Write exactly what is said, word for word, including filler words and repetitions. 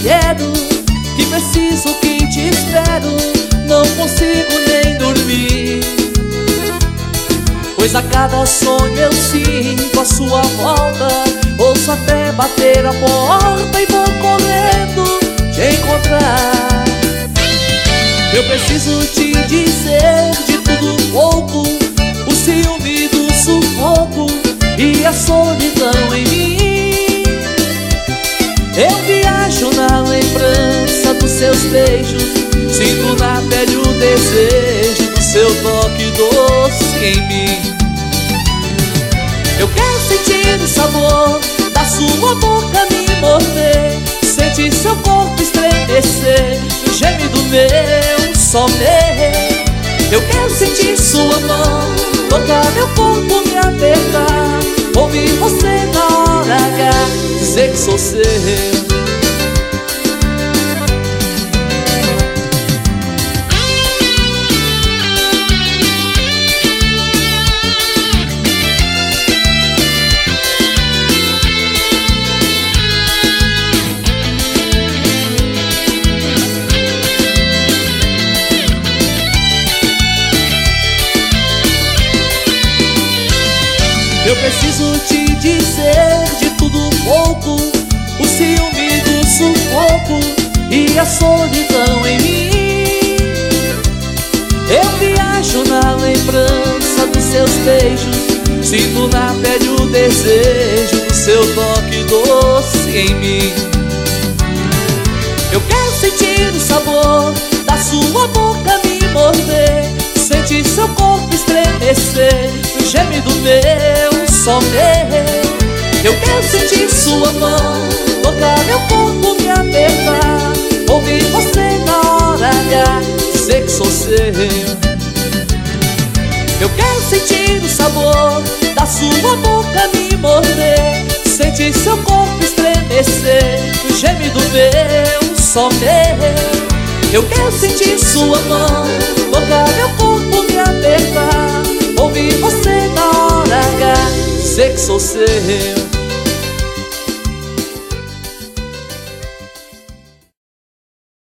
quero, que preciso, que te espero. Não consigo nem dormir, pois a cada sonho eu sinto a sua volta. Ouço até bater a porta e vou correndo te encontrar. Eu preciso te dizer de tudo um pouco, o ciúme do sufoco e a solidão em mim. Eu viajo na lembrança dos seus beijos, sinto na pele o desejo do seu toque doce em mim. Eu quero sentir o sabor da sua boca me morder, sentir seu corpo estremecer no gemido meu só meu. Eu quero sentir sua mão tocar meu corpo, me apertar, ouvir você na hora H dizer que sou seu. Eu preciso te dizer de tudo um pouco, o ciúme do sufoco e a solidão em mim. Eu viajo na lembrança dos seus beijos, sinto na pele o desejo do seu toque doce em mim. Eu quero sentir o sabor da sua boca me morder, sentir seu corpo estremecer no gemido meu só meu. Eu quero sentir sua mão tocar meu corpo, me apertar, ouvir você na hora H dizer que sou seu. Eu quero sentir o sabor da sua boca me morder, sentir seu corpo estremecer no gemido meu só meu. Eu quero sentir sua mão tocar meu corpo, me apertar, ouvir você na hora H dizer que sou seu.